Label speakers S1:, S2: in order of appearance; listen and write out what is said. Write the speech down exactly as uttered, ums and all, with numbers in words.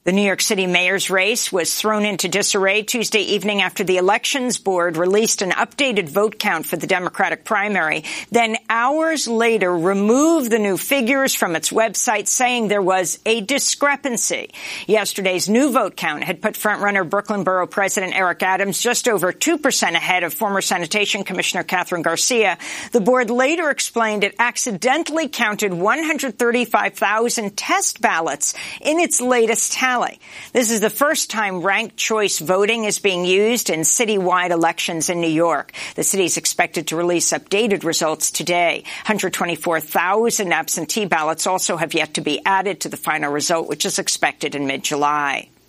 S1: The New York City mayor's race was thrown into disarray Tuesday evening after the Elections Board released an updated vote count for the Democratic primary, then hours later removed the new figures from its website, saying there was a discrepancy. Yesterday's new vote count had put frontrunner Brooklyn Borough President Eric Adams just over two percent ahead of former Sanitation Commissioner Catherine Garcia. The board later explained it accidentally counted one hundred thirty-five thousand test ballots in its latest tally. This is the first time ranked choice voting is being used in citywide elections in New York. The city is expected to release updated results today. one hundred twenty-four thousand absentee ballots also have yet to be added to the final result, which is expected in mid-July.